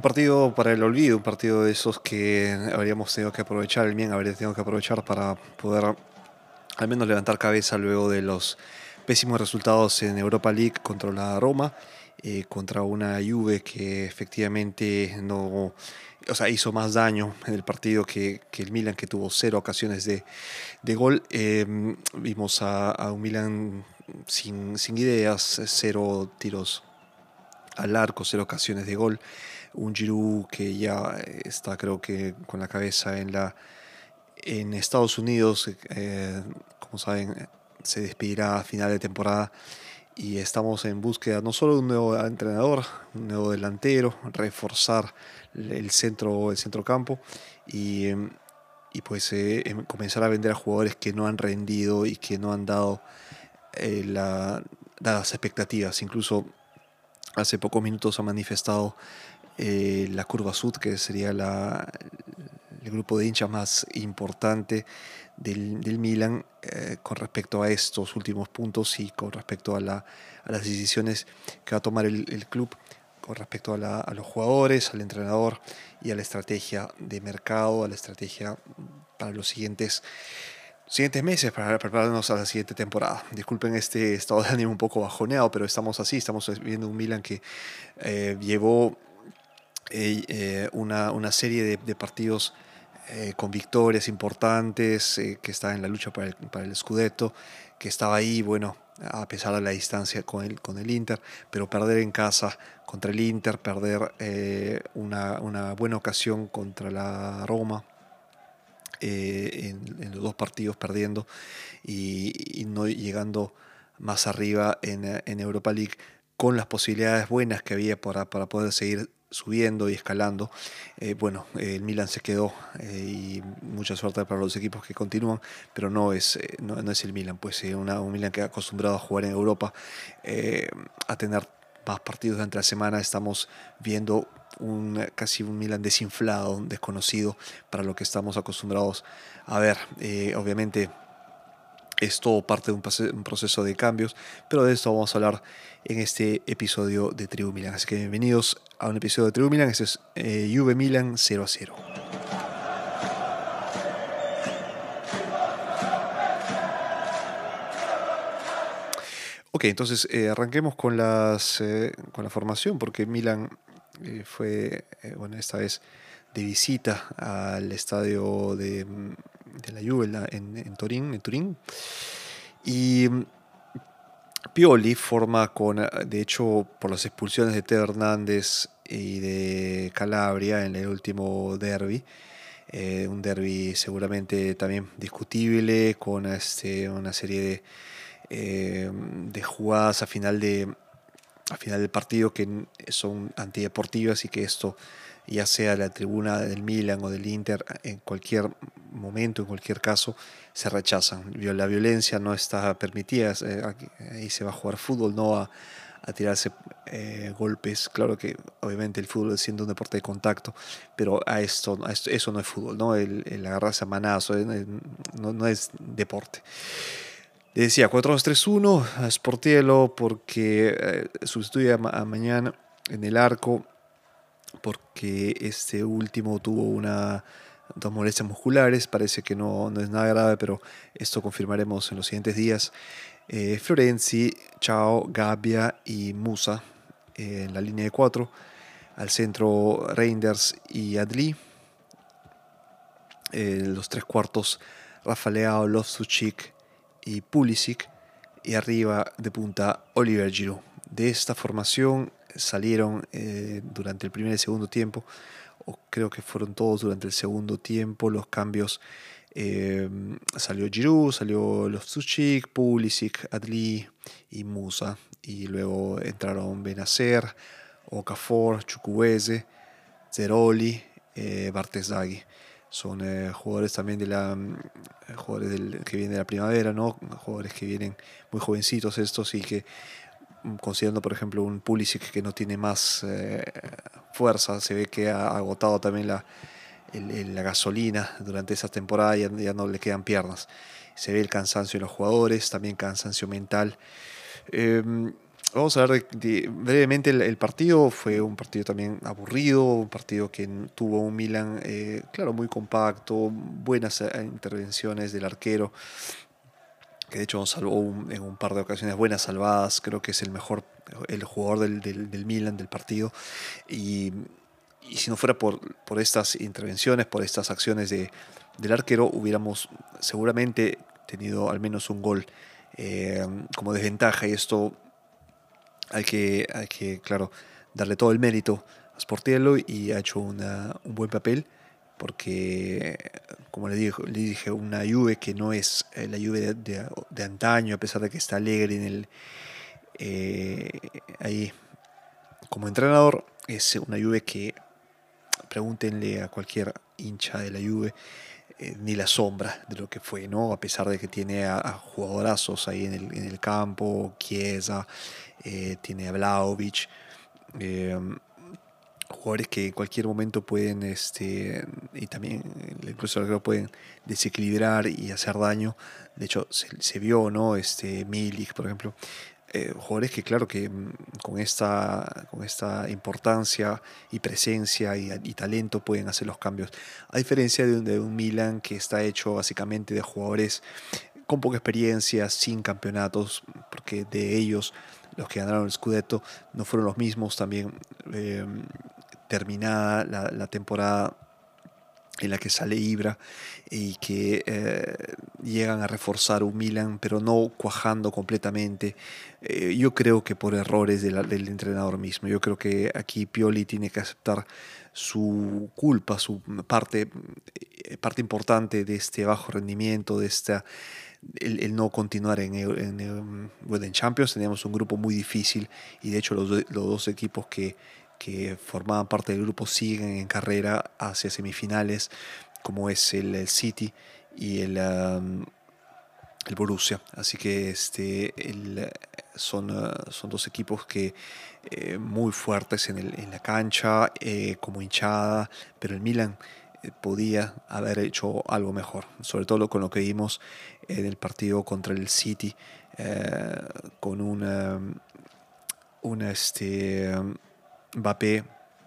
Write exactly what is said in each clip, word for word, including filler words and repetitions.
partido para el olvido, un partido de esos que habríamos tenido que aprovechar, el Milan habría tenido que aprovechar para poder al menos levantar cabeza luego de los pésimos resultados en Europa League contra la Roma, eh, contra una Juve que efectivamente no, o sea, hizo más daño en el partido que, que el Milan, que tuvo cero ocasiones de, de gol. Eh, vimos a, a un Milan sin, sin ideas, cero tiros al arco, cero ocasiones de gol. Un Giroud que ya está, creo que, con la cabeza en la en Estados Unidos. Eh, como saben, se despedirá a final de temporada y estamos en búsqueda no solo de un nuevo entrenador, un nuevo delantero, reforzar el centro, el centrocampo y, y pues eh, comenzar a vender a jugadores que no han rendido y que no han dado eh, la, las expectativas. Incluso hace pocos minutos ha manifestado eh, la Curva Sud, que sería la, el grupo de hinchas más importante del, del Milan, eh, con respecto a estos últimos puntos y con respecto a, la, a las decisiones que va a tomar el, el club con respecto a, la, a los jugadores, al entrenador y a la estrategia de mercado, a la estrategia para los siguientes siguientes meses, para prepararnos a la siguiente temporada. Disculpen este estado de ánimo un poco bajoneado, pero estamos así, estamos viendo un Milan que eh, llevó eh, eh, una, una serie de, de partidos eh, con victorias importantes, eh, que está en la lucha para el, para el Scudetto, que estaba ahí, bueno, a pesar de la distancia con el, con el Inter, pero perder en casa contra el Inter, perder eh, una, una buena ocasión contra la Roma, eh, en, en los dos partidos perdiendo y, y no llegando más arriba en, en Europa League, con las posibilidades buenas que había para, para poder seguir subiendo y escalando. Eh, bueno, eh, el Milan se quedó, eh, y mucha suerte para los equipos que continúan, pero no es, eh, no, no es el Milan, pues eh, una, un Milan que ha acostumbrado a jugar en Europa, eh, a tener más partidos durante la semana. Estamos viendo un, casi un Milan desinflado, desconocido para lo que estamos acostumbrados a ver. Eh, obviamente es todo parte de un proceso de cambios, pero de esto vamos a hablar en este episodio de Tribu Milan. Así que bienvenidos a un episodio de Tribu Milan. Este es eh, Juve Milan cero a cero. Ok, entonces eh, arranquemos con, las, eh, con la formación, porque Milan eh, fue, eh, bueno, esta vez de visita al estadio de, de la Juve en, en, Turín, en Turín. Y Pioli forma con, de hecho, por las expulsiones de Teo Hernández y de Calabria en el último derby, eh, un derby seguramente también discutible, con este, una serie de, eh, de jugadas a final, de, a final del partido que son antideportivas y que esto, ya sea la tribuna del Milan o del Inter, en cualquier momento, en cualquier caso, se rechazan. La violencia no está permitida, ahí se va a jugar fútbol, no a, a tirarse eh, golpes. Claro que obviamente el fútbol siendo un deporte de contacto, pero a esto, a esto eso no es fútbol, ¿no? El, el agarrarse a manazo, eh, no, no es deporte. Le decía cuatro dos tres uno a Sportiello, porque eh, sustituye a, a Mañana en el arco, porque este último tuvo una, dos molestias musculares. Parece que no, no es nada grave, pero esto confirmaremos en los siguientes días. Eh, Florenzi, Chao, Gabbia y Musa eh, en la línea de cuatro. Al centro Reinders y Adli. Eh, los tres cuartos Rafa Leao, Loftus-Cheek y Pulisic. Y arriba de punta Oliver Giroud. De esta formación salieron eh, durante el primer y segundo tiempo, o creo que fueron todos durante el segundo tiempo, los cambios. Eh, salió Giroud, salió Loftus-Cheek, Pulisic, Adli y Musa, y luego entraron Benacer, Okafor, Chukwueze, Zeroli, eh, Bartesdaghi. Son eh, jugadores también de la eh, jugadores del, que vienen de la primavera, ¿no? Jugadores que vienen muy jovencitos estos, y que, considerando por ejemplo un Pulisic que no tiene más eh, fuerza, se ve que ha agotado también la, el, el, la gasolina durante esa temporada, ya, ya no le quedan piernas. Se ve el cansancio en los jugadores, también cansancio mental. Eh, Vamos a hablar de, de- brevemente el, el partido. Fue un partido también aburrido, un partido que n- tuvo un Milan, eh, claro, muy compacto, buenas eh, intervenciones del arquero, que de hecho nos salvó un- en un par de ocasiones, buenas salvadas. Creo que es el mejor, el jugador del, del, del Milan, del partido. Y, y si no fuera por, por estas intervenciones, por estas acciones de, del arquero, hubiéramos seguramente tenido al menos un gol eh, como desventaja. Y esto hay que, hay que, claro, darle todo el mérito a Sportiello, y ha hecho una- un buen papel porque, como le dije, le dije, una Juve que no es eh, la Juve de, de- de antaño, a pesar de que está alegre en el, eh, ahí como entrenador. Es una Juve que, pregúntenle a cualquier hincha de la Juve, eh, ni la sombra de lo que fue, ¿no? A pesar de que tiene a, a jugadorazos ahí en el, en el campo, Chiesa, eh, tiene a Vlahovic, eh, jugadores que en cualquier momento pueden, este, y también incluso creo pueden desequilibrar y hacer daño. De hecho, se, se vio, ¿no? Este, Milik, por ejemplo. Eh, jugadores que, claro, que mm, con esta, con esta importancia y presencia y, y talento pueden hacer los cambios. A diferencia de un, de un Milan que está hecho básicamente de jugadores con poca experiencia, sin campeonatos, porque de ellos los que ganaron el Scudetto no fueron los mismos. También eh, terminada la, la temporada en la que sale Ibra, y que eh, llegan a reforzar un Milan, pero no cuajando completamente. Eh, yo creo que por errores de la, del entrenador mismo. Yo creo que aquí Pioli tiene que aceptar su culpa, su parte, eh, parte importante de este bajo rendimiento, de esta el, el no continuar en, en, en, bueno, en Champions. Teníamos un grupo muy difícil, y de hecho los, los dos equipos que, que formaban parte del grupo siguen en carrera hacia semifinales, como es el, el City y el, um, el Borussia. Así que este, el, son, uh, son dos equipos que eh, muy fuertes en, el, en la cancha, eh, como hinchada, pero el Milan eh, podía haber hecho algo mejor, sobre todo con lo que vimos en el partido contra el City, eh, con una, una este, Mbappé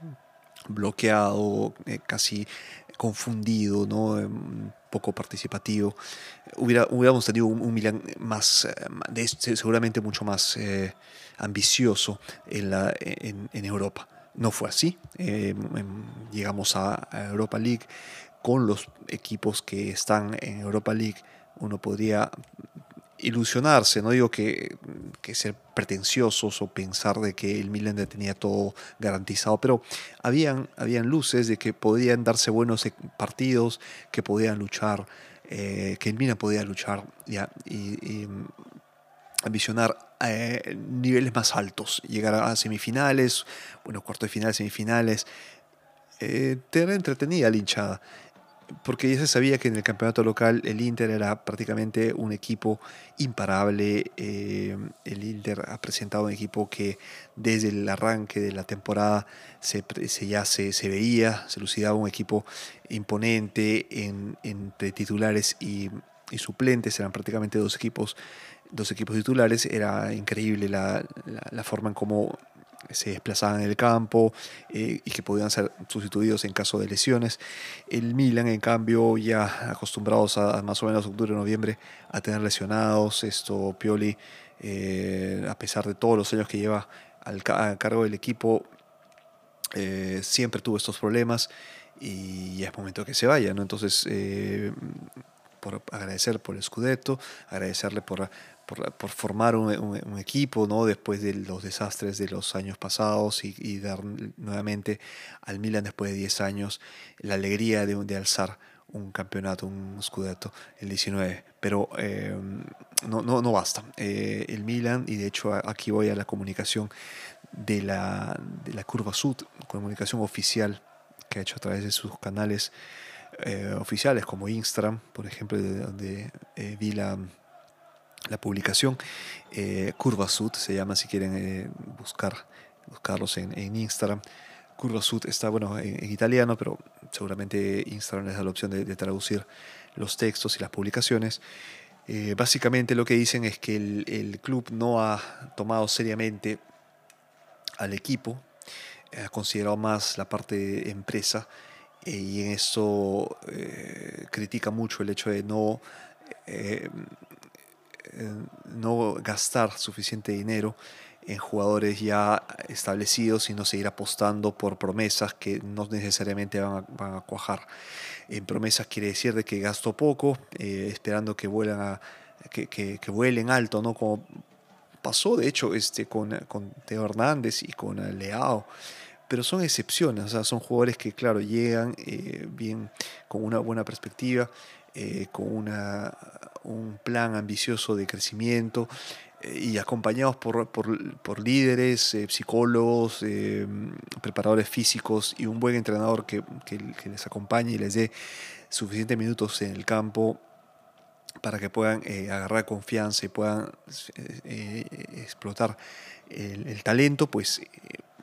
bloqueado, eh, casi confundido, ¿no? Un poco participativo. Hubiera, hubiéramos tenido un, un Milan más, eh, de, seguramente mucho más eh, ambicioso en, la, en, en, Europa. No fue así. Eh, llegamos a, a Europa League con los equipos que están en Europa League. Uno podría ilusionarse, no digo que, que ser pretenciosos o pensar de que el Milan ya tenía todo garantizado, pero habían, habían luces de que podían darse buenos partidos, que podían luchar, eh, que el Milan podía luchar ya, y, y ambicionar eh, niveles más altos, llegar a semifinales, bueno, cuartos de final, semifinales, eh, tener entretenida la hinchada, porque ya se sabía que en el campeonato local el Inter era prácticamente un equipo imparable. Eh, el Inter ha presentado un equipo que desde el arranque de la temporada se, se ya se, se, veía, se lucidaba un equipo imponente en, entre titulares y, y suplentes. Eran prácticamente dos equipos, dos equipos titulares. Era increíble la, la, la forma en cómo se desplazaban en el campo, eh, y que podían ser sustituidos en caso de lesiones. El Milan, en cambio, ya acostumbrados a, a más o menos octubre, noviembre, a tener lesionados. Esto, Pioli, eh, a pesar de todos los años que lleva al, a cargo del equipo, eh, siempre tuvo estos problemas, y ya es momento que se vaya, ¿no? Entonces, eh, por agradecer por el Scudetto, agradecerle por, por, por formar un, un, un, equipo, ¿no? Después de los desastres de los años pasados, y, y dar nuevamente al Milan, después de diez años, la alegría de, de alzar un campeonato, un Scudetto, el diecinueve. Pero eh, no, no, no basta. Eh, el Milan, y de hecho aquí voy a la comunicación de la, de la Curva Sud, comunicación oficial que ha hecho a través de sus canales eh, oficiales como Instagram, por ejemplo, de donde eh, vi la, la publicación. eh, Curva Sud se llama, si quieren eh, buscar, buscarlos en, en Instagram. Curva Sud está, bueno, en, en italiano, pero seguramente Instagram les da la opción de, de traducir los textos y las publicaciones. Eh, básicamente lo que dicen es que el, el club no ha tomado seriamente al equipo, ha considerado más la parte de empresa, eh, y en eso eh, critica mucho el hecho de no, eh, eh, no gastar suficiente dinero en jugadores ya establecidos y no seguir apostando por promesas que no necesariamente van a, van a cuajar. En promesas quiere decir de que gasto poco, eh, esperando que vuelan a, que, que, que vuelen alto, ¿no? Como pasó de hecho este, con, con Teo Hernández y con eh, Leao, pero son excepciones, o sea, son jugadores que, claro, llegan eh, bien, con una buena perspectiva, eh, con una, un plan ambicioso de crecimiento, eh, y acompañados por, por, por líderes, eh, psicólogos, eh, preparadores físicos y un buen entrenador que, que, que les acompañe y les dé suficientes minutos en el campo para que puedan eh, agarrar confianza y puedan eh, eh, explotar el, el talento, pues eh,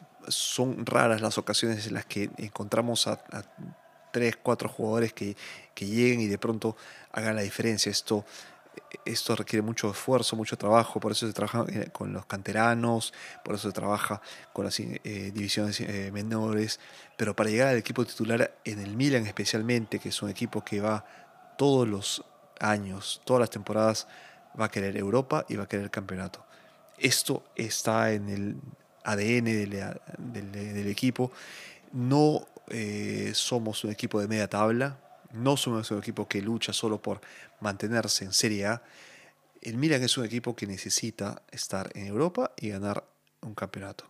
son raras las ocasiones en las que encontramos a, a tres, cuatro jugadores que, que lleguen y de pronto hagan la diferencia. Esto, esto requiere mucho esfuerzo, mucho trabajo, por eso se trabaja eh, con los canteranos, por eso se trabaja con las eh, divisiones eh, menores, pero para llegar al equipo titular en el Milan especialmente, que es un equipo que va todos los años, todas las temporadas, va a querer Europa y va a querer el campeonato. Esto está en el A D N del, del, del equipo. No eh, somos un equipo de media tabla, no somos un equipo que lucha solo por mantenerse en Serie A. El Milan es un equipo que necesita estar en Europa y ganar un campeonato.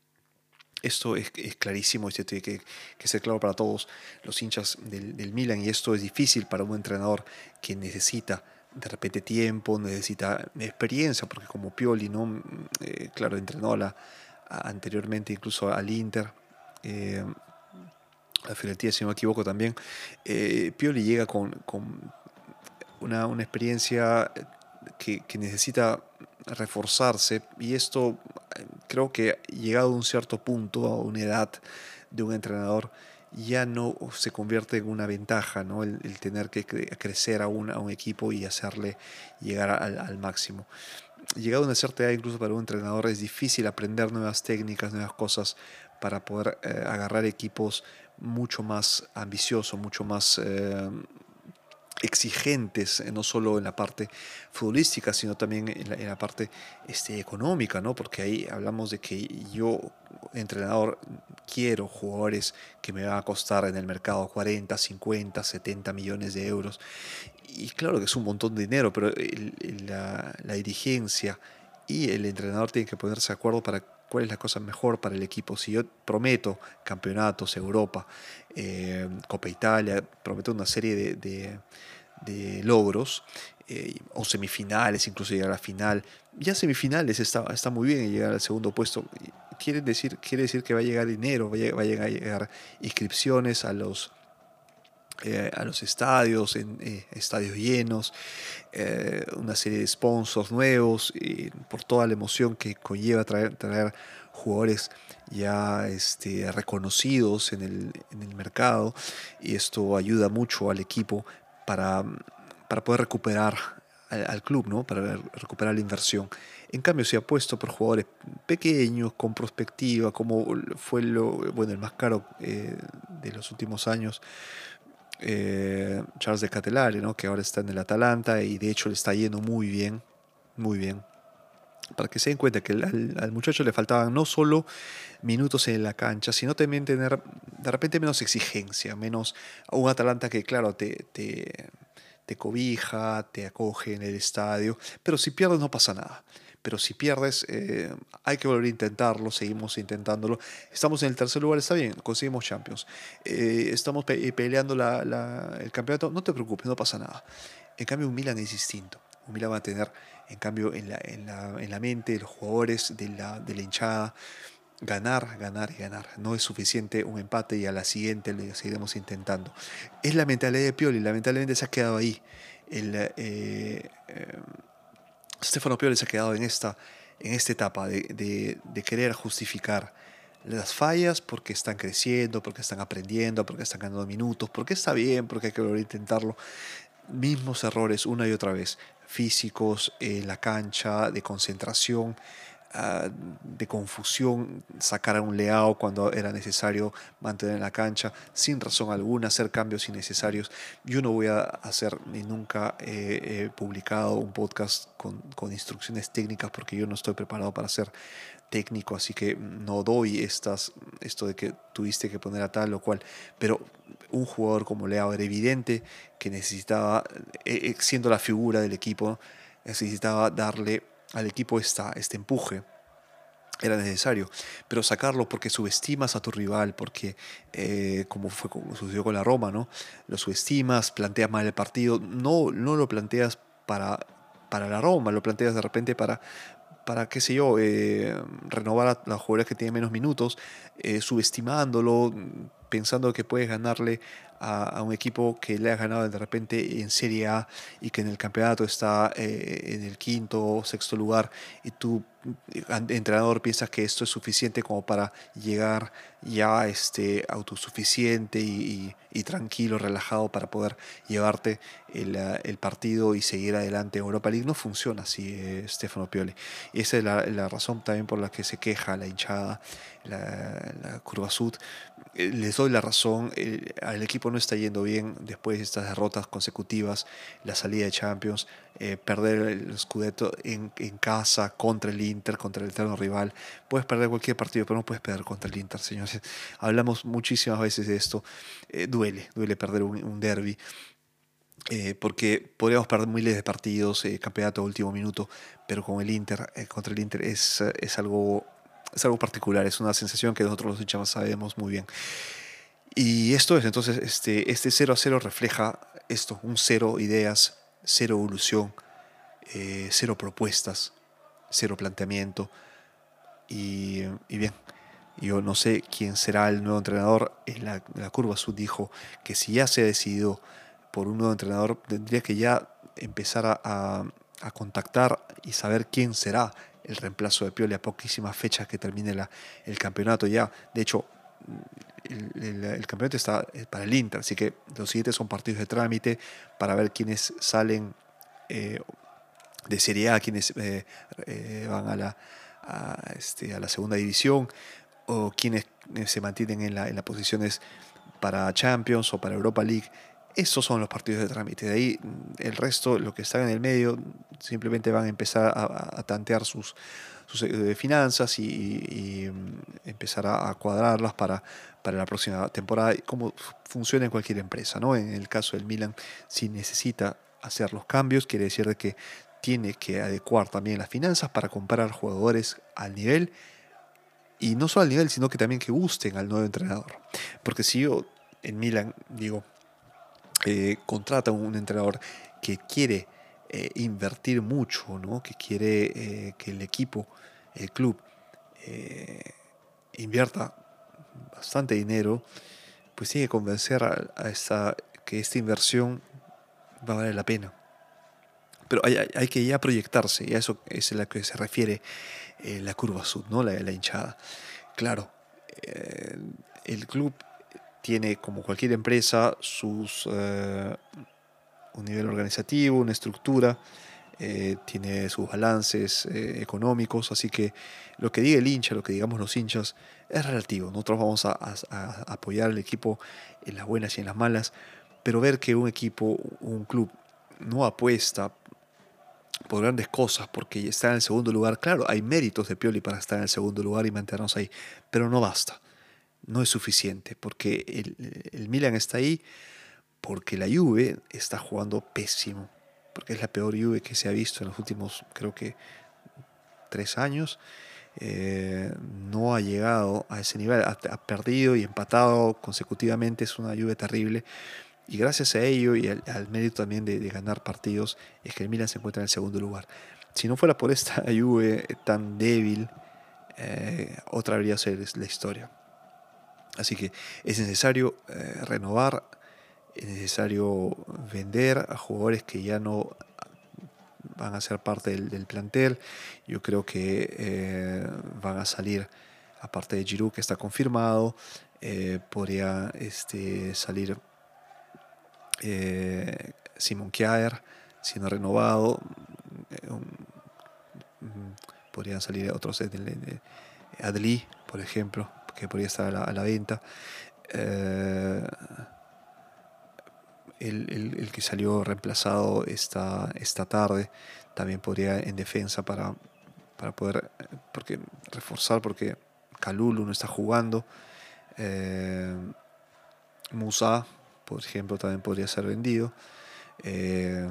Esto es, es clarísimo, esto tiene que, que, ser claro para todos los hinchas del, del Milan, y esto es difícil para un entrenador que necesita de repente tiempo, necesita experiencia, porque como Pioli, ¿no? Eh, claro, entrenó a la, a, anteriormente incluso al Inter, eh, a Fiorentina si no me equivoco también. eh, Pioli llega con, con una, una, experiencia que, que necesita reforzarse, y esto creo que llegado a un cierto punto, a una edad de un entrenador, ya no se convierte en una ventaja, ¿no? El, el tener que cre crecer a un, a un equipo y hacerle llegar al, al máximo. Llegado a una cierta edad, incluso para un entrenador, es difícil aprender nuevas técnicas, nuevas cosas para poder eh, agarrar equipos mucho más ambiciosos, mucho más eh, exigentes, no solo en la parte futbolística, sino también en la, en la parte este, económica, ¿no? Porque ahí hablamos de que yo, entrenador, quiero jugadores que me van a costar en el mercado cuarenta, cincuenta, setenta millones de euros. Y claro que es un montón de dinero, pero el, el, la, la dirigencia y el entrenador tienen que ponerse de acuerdo para cuál es la cosa mejor para el equipo. Si yo prometo campeonatos, Europa, eh, Copa Italia, prometo una serie de, de, de logros, eh, o semifinales, incluso llegar a la final. Ya semifinales está, está muy bien, llegar al segundo puesto. Quiere decir, quiere decir que va a llegar dinero, va a, va a llegar, a llegar inscripciones a los, eh, a los estadios, en eh, estadios llenos, eh, una serie de sponsors nuevos, y por toda la emoción que conlleva traer, traer jugadores ya este, reconocidos en el, en el mercado, y esto ayuda mucho al equipo para, para poder recuperar al, al club, ¿no? Para recuperar la inversión. En cambio, se ha puesto por jugadores pequeños, con perspectiva, como fue lo, bueno, el más caro eh, de los últimos años, eh, Charles de Ketelaere, ¿no? Que ahora está en el Atalanta y de hecho le está yendo muy bien, muy bien. Para que se den cuenta que al, al muchacho le faltaban no solo minutos en la cancha, sino también tener de repente menos exigencia, menos a un Atalanta que, claro, te, te, te cobija, te acoge en el estadio, pero si pierdes no pasa nada. Pero si pierdes, eh, hay que volver a intentarlo, seguimos intentándolo. Estamos en el tercer lugar, está bien, conseguimos Champions. Eh, estamos pe peleando la, la, el campeonato, no te preocupes, no pasa nada. En cambio, un Milan es distinto. Un Milan va a tener, en cambio, en la, en la, en la mente de los jugadores, de la, de la hinchada, ganar, ganar y ganar. No es suficiente un empate y a la siguiente le seguiremos intentando. Es la mentalidad de Pioli, lamentablemente se ha quedado ahí. El, eh, eh, Stefano Pioli se ha quedado en esta, en esta etapa de, de, de querer justificar las fallas porque están creciendo, porque están aprendiendo, porque están ganando minutos, porque está bien, porque hay que volver a intentarlo. mismos errores una y otra vez, físicos, en la cancha, de concentración, uh, de confusión, sacar a un Leao cuando era necesario mantener en la cancha, sin razón alguna, hacer cambios innecesarios. Yo no voy a hacer ni nunca he, he publicado un podcast con, con instrucciones técnicas porque yo no estoy preparado para ser técnico, así que no doy estas, esto de que tuviste que poner a tal o cual, pero un jugador como Leao era evidente que necesitaba, eh, siendo la figura del equipo, necesitaba darle al equipo esta, este empuje. Era necesario, pero sacarlo porque subestimas a tu rival, porque eh, como fue como sucedió con la Roma, ¿no? Lo subestimas, planteas mal el partido, no, no lo planteas para, para la Roma, lo planteas de repente para, para qué sé yo, eh, renovar a los jugadores que tienen menos minutos, eh, subestimándolo, pensando que puedes ganarle a, a, un equipo que le has ganado de repente en Serie A y que en el campeonato está eh, en el quinto o sexto lugar y tú, entrenador, piensas que esto es suficiente como para llegar ya este, autosuficiente y, y, y tranquilo, relajado para poder llevarte el, el partido y seguir adelante en Europa League. No funciona así, eh, Stefano Pioli. Y esa es la, la razón también por la que se queja la hinchada, la, la Curva Sud. Eh, les doy la razón, el, el equipo no está yendo bien después de estas derrotas consecutivas, la salida de Champions, eh, perder el Scudetto en, en casa contra el Inter, contra el eterno rival. Puedes perder cualquier partido, pero no puedes perder contra el Inter, señores. Hablamos muchísimas veces de esto. Eh, duele, duele perder un, un derby. Eh, porque podríamos perder miles de partidos, eh, campeonato de último minuto, pero con el Inter, eh, contra el Inter es, eh, es, algo, es algo particular, es una sensación que nosotros los hinchas sabemos muy bien. Y esto es, entonces, este, este cero a cero refleja esto, un cero ideas, cero evolución, eh, cero propuestas, cero planteamiento. Y, y bien, yo no sé quién será el nuevo entrenador. En la, en la Curva Sud dijo que si ya se ha decidido por un nuevo entrenador, tendría que ya empezar a, a, a contactar y saber quién será el reemplazo de Pioli a poquísimas fechas que termine la, el campeonato ya. De hecho, el, el, el campeonato está para el Inter, así que los siguientes son partidos de trámite para ver quiénes salen eh, de Serie A, quienes eh, eh, van a la, a, este, a la segunda división o quienes se mantienen en, la, en las posiciones para Champions o para Europa League. Esos son los partidos de trámite. De ahí el resto, lo que está en el medio, simplemente van a empezar a, a tantear sus, sus eh, finanzas y, y, y empezar a, a cuadrarlas para, para la próxima temporada, como funciona en cualquier empresa, ¿no? En el caso del Milan, si necesita hacer los cambios, quiere decir que tiene que adecuar también las finanzas para comprar jugadores al nivel, y no solo al nivel, sino que también que gusten al nuevo entrenador. Porque si yo en Milan digo, eh, contrata un entrenador que quiere eh, invertir mucho, ¿no? Que quiere eh, que el equipo, el club, eh, invierta bastante dinero, pues tiene que convencer a, a esta, que esta inversión va a valer la pena. Pero hay, hay que ya proyectarse, y a eso es a lo que se refiere eh, la Curva Sud, ¿no? La, la hinchada. Claro, eh, el club tiene, como cualquier empresa, sus, eh, un nivel organizativo, una estructura, eh, tiene sus balances eh, económicos, así que lo que diga el hincha, lo que digamos los hinchas, es relativo. Nosotros vamos a, a, a apoyar al equipo en las buenas y en las malas, pero ver que un equipo, un club, no apuesta por grandes cosas, porque está en el segundo lugar. Claro, hay méritos de Pioli para estar en el segundo lugar y mantenernos ahí, pero no basta, no es suficiente, porque el, el Milan está ahí porque la Juve está jugando pésimo, porque es la peor Juve que se ha visto en los últimos, creo que, tres años. Eh, no ha llegado a ese nivel, ha, ha perdido y empatado consecutivamente, es una Juve terrible. Y gracias a ello y al, al mérito también de, de ganar partidos es que el Milan se encuentra en el segundo lugar. Si no fuera por esta Juve tan débil, eh, otra habría sido la historia. Así que es necesario eh, renovar, es necesario vender a jugadores que ya no van a ser parte del, del plantel. Yo creo que eh, van a salir, aparte de Giroud, que está confirmado, eh, podría este, salir... Eh, Simon Kjaer, siendo renovado. Eh, un, un, podrían salir otros, de, de, de Adli, por ejemplo, que podría estar a la, a la venta. Eh, el, el, el que salió reemplazado esta, esta tarde también podría en defensa para, para poder porque, reforzar, porque Kalulu no está jugando. Eh, Musa, por ejemplo, también podría ser vendido. Eh,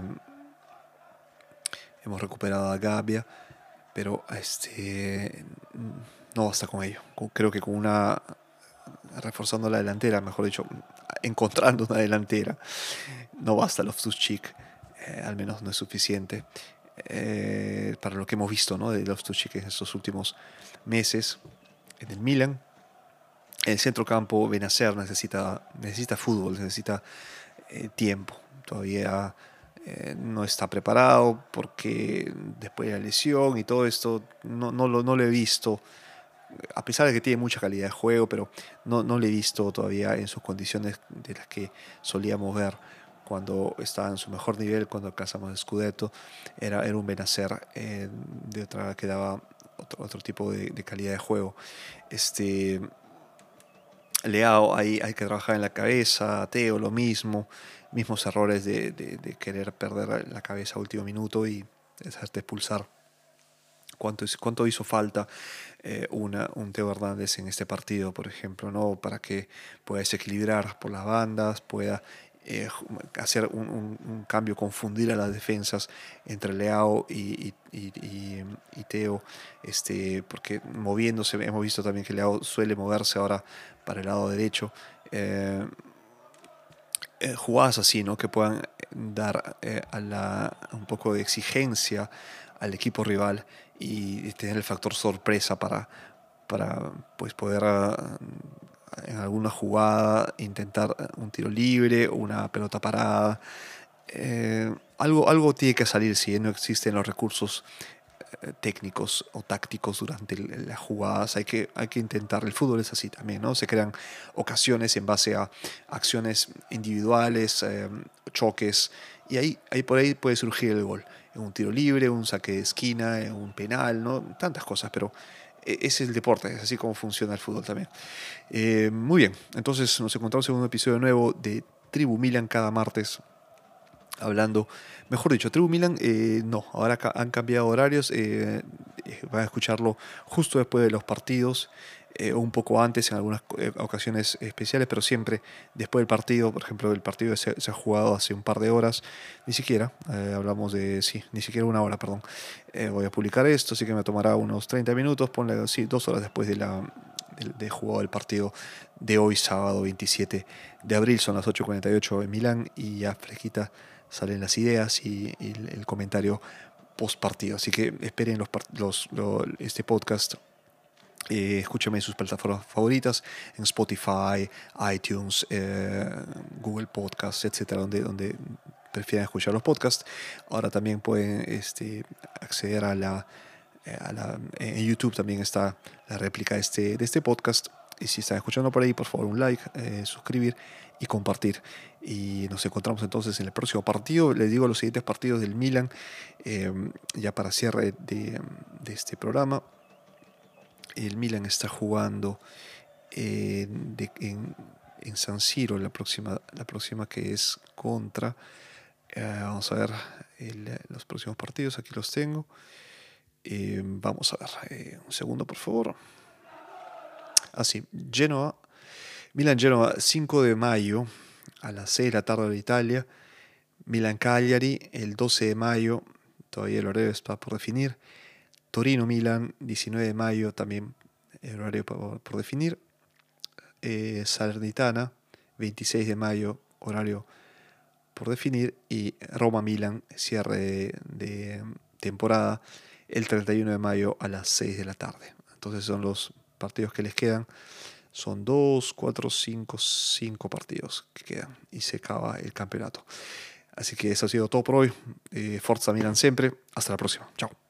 hemos recuperado a Gabia, pero este no basta con ello. Creo que con una reforzando la delantera, mejor dicho, encontrando una delantera, no basta Loftus-Cheek, eh, al menos no es suficiente eh, para lo que hemos visto, ¿no?, de Loftus-Cheek en estos últimos meses en el Milan. En el centrocampo, Benacer necesita, necesita fútbol, necesita eh, tiempo. Todavía eh, no está preparado porque después de la lesión y todo esto, no, no, lo, no lo he visto. A pesar de que tiene mucha calidad de juego, pero no, no le he visto todavía en sus condiciones de las que solíamos ver cuando estaba en su mejor nivel, cuando alcanzamos el Scudetto. Era, era un Benacer eh, de otra que daba otro, otro tipo de, de calidad de juego. Este... Leao, hay, hay que trabajar en la cabeza. Teo, lo mismo. Mismos errores de, de, de querer perder la cabeza a último minuto y dejarte expulsar. ¿Cuánto, cuánto hizo falta eh, una, un Teo Hernández en este partido, por ejemplo, ¿no?, para que pueda desequilibrar por las bandas, pueda eh, hacer un, un, un cambio, confundir a las defensas entre Leao y, y, y, y Teo, este, porque moviéndose, hemos visto también que Leao suele moverse ahora para el lado derecho. Eh, eh, jugadas así, ¿no?, que puedan dar eh, a la, un poco de exigencia al equipo rival y tener el factor sorpresa para, para pues poder uh, en alguna jugada intentar un tiro libre, una pelota parada. Eh, algo, algo tiene que salir si no existen los recursos eh, técnicos o tácticos durante el, las jugadas. Hay que, hay que intentar. El fútbol es así también, ¿no? Se crean ocasiones en base a acciones individuales, eh, choques, y ahí, ahí por ahí puede surgir el gol. En un tiro libre, un saque de esquina, en un penal, ¿no? Tantas cosas, pero ese es el deporte, es así como funciona el fútbol también. Eh, muy bien, entonces nos encontramos en un episodio nuevo de Tribu Milan cada martes, hablando, mejor dicho, Tribu Milan, eh, no, ahora ca- han cambiado horarios, eh, eh, van a escucharlo justo después de los partidos, eh, o un poco antes en algunas eh, ocasiones especiales, pero siempre después del partido. Por ejemplo, el partido se, se ha jugado hace un par de horas, ni siquiera, eh, hablamos de, sí, ni siquiera una hora, perdón. Eh, voy a publicar esto, así que me tomará unos treinta minutos, ponle, sí, dos horas después de la de, de jugado el partido de hoy, sábado veintisiete de abril, son las ocho cuarenta y ocho en Milán, y ya fresquita salen las ideas y, y el, el comentario post partido. Así que esperen los, los, los, este podcast. Eh, escúchame en sus plataformas favoritas, en Spotify, iTunes, eh, Google Podcasts, etcétera, donde, donde prefieran escuchar los podcasts. Ahora también pueden este, acceder a la, a la... En YouTube también está la réplica de este, de este podcast. Y si están escuchando por ahí, por favor, un like, eh, suscribir y compartir. Y nos encontramos entonces en el próximo partido. Les digo los siguientes partidos del Milan, eh, ya para cierre de, de este programa. El Milan está jugando eh, de, en, en San Siro, la próxima, la próxima que es contra... Eh, vamos a ver el, los próximos partidos, aquí los tengo. Eh, vamos a ver, eh, un segundo por favor. Así, Genoa, Milan-Genoa, cinco de mayo a las seis de la tarde de Italia. Milan-Cagliari, el doce de mayo, todavía el horario está por definir. Torino-Milan, diecinueve de mayo, también el horario por, por definir. Eh, Salernitana, veintiséis de mayo, horario por definir. Y Roma-Milan, cierre de, de temporada, el treinta y uno de mayo a las seis de la tarde. Entonces son los partidos que les quedan. Son dos, cuatro, cinco, cinco partidos que quedan y se acaba el campeonato. Así que eso ha sido todo por hoy. Eh, Forza Milan siempre. Hasta la próxima. Chao.